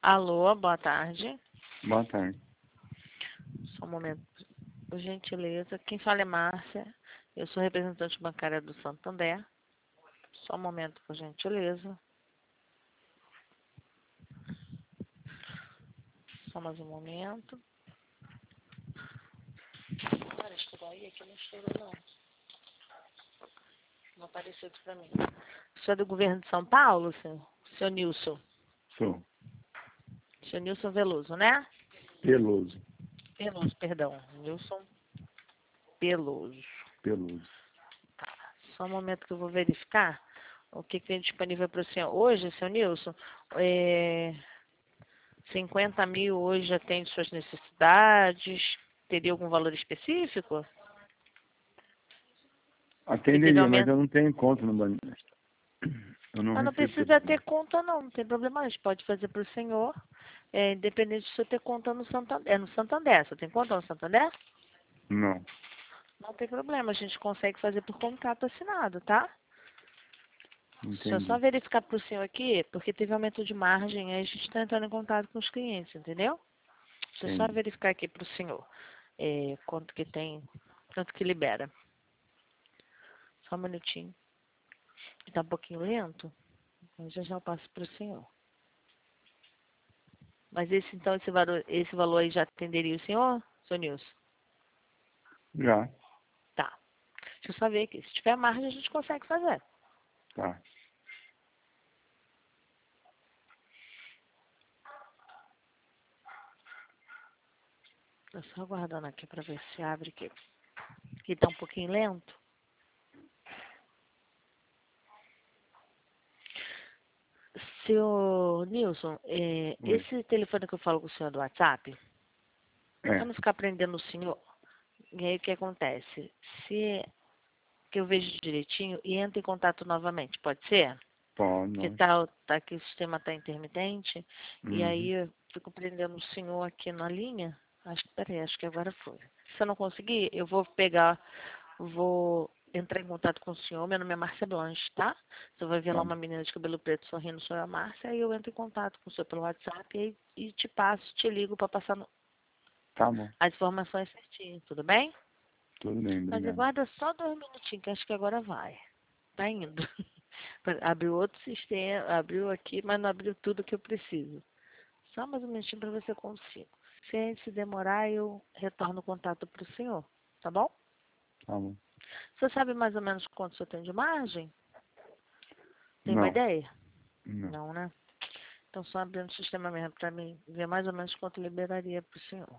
Alô, boa tarde. Boa tarde. Só um momento, por gentileza. Quem fala é Márcia. Eu sou representante bancária do Santander. Só um momento, por gentileza. Só mais um momento. Cara, estourou aí? Aqui não estourou, não. Não apareceu aqui pra mim. O senhor é do governo de São Paulo, senhor? Senhor Nilson. Sou. Senhor Nilson Veloso, né? Peloso. Peloso, perdão. Nilson Peloso. Peloso. Tá. Só um momento que eu vou verificar o que tem disponível para o senhor. Hoje, senhor Nilson, 50 mil hoje atende suas necessidades? Teria algum valor específico? Que teve Atenderia, mas aumento? eu não tenho conta no banco. Eu não Mas não recebo precisa todo ter mês. conta não, não tem problema. A gente pode fazer para o senhor, independente de você ter conta no Santander. No Santander, você tem conta no Santander? Não. Não tem problema, a gente consegue fazer por contrato assinado, tá? Deixa eu só Entendi. verificar para o senhor aqui, porque teve aumento de margem, aí a gente está entrando em contato com os clientes, entendeu? Deixa eu só Entendi. verificar aqui para o senhor quanto que tem, quanto que libera. Só um minutinho. Está um pouquinho lento, mas já eu passo para o senhor. Mas então, esse valor aí já atenderia o senhor, senhor Nilson? Já. Tá. Deixa eu só ver aqui. Se tiver margem, a gente consegue fazer. Tá. Tô só aguardando aqui para ver se abre aqui. Aqui está um pouquinho lento. Senhor Nilson, Oi. esse telefone que eu falo com o senhor do WhatsApp, para É. não ficar prendendo o senhor, e aí o que acontece? Se que eu vejo direitinho e entro em contato novamente, pode ser? Pode, Porque não. tá aqui o sistema está intermitente, e aí Uhum. eu fico prendendo o senhor aqui na linha. Acho que agora foi. Se eu não conseguir, eu vou entrar em contato com o senhor. Meu nome é Márcia Blanche, tá? Você vai ver lá Tá. uma menina de cabelo preto sorrindo, sou a Márcia, aí eu entro em contato com o senhor pelo WhatsApp e te ligo para passar Tá bom. as informações certinho, tudo bem? Tudo bem, Mas obrigado. aguarda só 2 minutinhos, que acho que agora vai. Tá indo. Abriu outro sistema, abriu aqui, mas não abriu tudo que eu preciso. Só mais um minutinho para ver se eu consigo. Se demorar, eu retorno o contato para o senhor, tá bom? Tá bom. Você sabe mais ou menos quanto o senhor tem de margem? Tem uma Não. ideia? Não. Não, né? Então só abrindo o sistema mesmo para mim ver mais ou menos quanto liberaria para o senhor.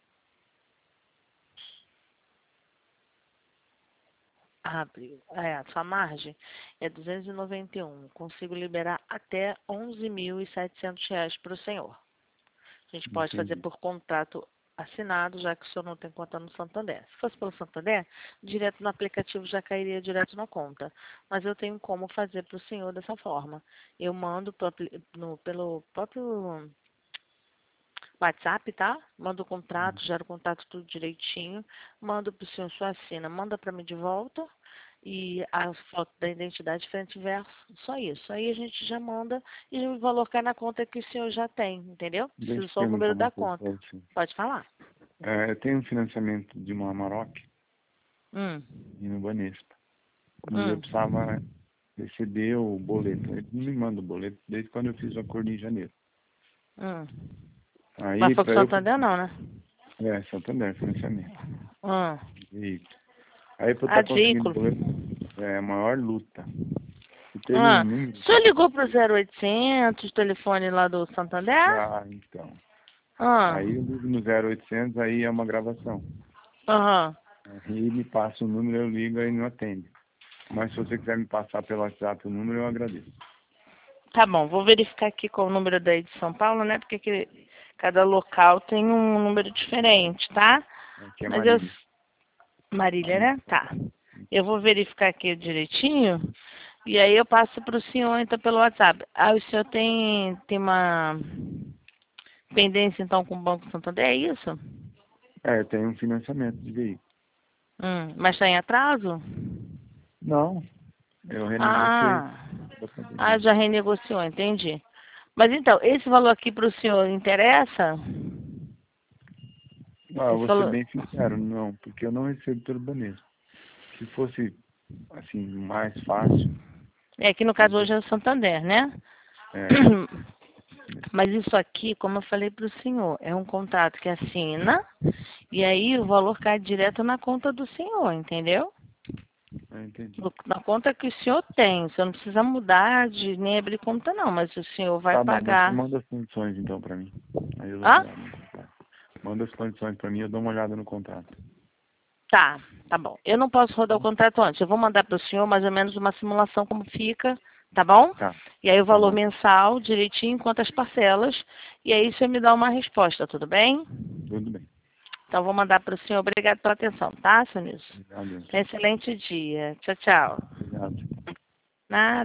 Abriu. A sua margem é 291. Consigo liberar até 11.700 reais para o senhor. A gente pode fazer Entendi. por contrato assinado, já que o senhor não tem conta no Santander. Se fosse pelo Santander, direto no aplicativo já cairia direto na conta. Mas eu tenho como fazer para o senhor dessa forma. Eu mando pelo próprio WhatsApp, tá? Mando o contrato, gero o contato tudo direitinho. Mando para o senhor, sua assina. Manda para mim de volta. E a foto da identidade frente e verso. Só isso. Aí a gente já manda e o valor cai na conta que o senhor já tem, entendeu? Deixa Preciso eu só o perguntar número uma da coisa conta. pra você. Pode falar. Eu tenho um financiamento de uma Amarok Hum, e no Banespa. E eu hum. precisava receber o boleto. Ele não me manda o boleto desde quando eu fiz o acordo em janeiro. Hum. Mas Aí, foi com o para eu... Santander não, né? Santander, financiamento. Hum. E aí, para eu Ah, estar conseguindo veículo. boleto, é a maior luta. Você tem um Ah, número? o senhor ligou pro 0800, telefone lá do Santander? Ah, então. Ah, Aí eu ligo no 0800, aí é uma gravação. aham. Aí me passa o número, eu ligo e não atende. Mas se você quiser me passar pelo WhatsApp o número, eu agradeço. Tá bom, vou verificar aqui qual o número daí de São Paulo, né? Porque cada local tem um número diferente, tá? Aqui é Mas eu. Marília. Marília, né? Tá. Eu vou verificar aqui direitinho e aí eu passo para o senhor então pelo WhatsApp. Ah, o senhor tem uma pendência então com o Banco Santander, é isso? Eu tenho um financiamento de veículo. Mas está em atraso? Não, eu renegociei Ah, outra vez. já renegociou, entendi. Mas então, esse valor aqui para o senhor interessa? Ah, eu vou ser falou- bem sincero, não, porque eu não recebo pelo Banespa. Se fosse, assim, mais fácil, É que no caso hoje é o Santander, né? é, Mas isso aqui, como eu falei para o senhor, é um contrato que assina e aí o valor cai direto na conta do senhor, entendeu? eu entendi. Na conta que o senhor tem. O senhor não precisa mudar de nem abrir conta não, mas o senhor vai Tá bom, mas você pagar. manda as condições então pra mim. Aí eu dou uma Hã? olhada no contrato. Manda as condições pra mim, eu dou uma olhada no contrato. Tá, tá bom. Eu não posso rodar o contrato antes. Eu vou mandar para o senhor mais ou menos uma simulação como fica, tá bom? Tá, E aí o tá valor bom. mensal, direitinho, quantas parcelas. E aí o senhor me dá uma resposta, tudo bem? Tudo bem. Então vou mandar para o senhor. Obrigado pela atenção, tá, senhor Nilson? Obrigado. Tenha um excelente dia. Tchau, tchau. Obrigado. Nada.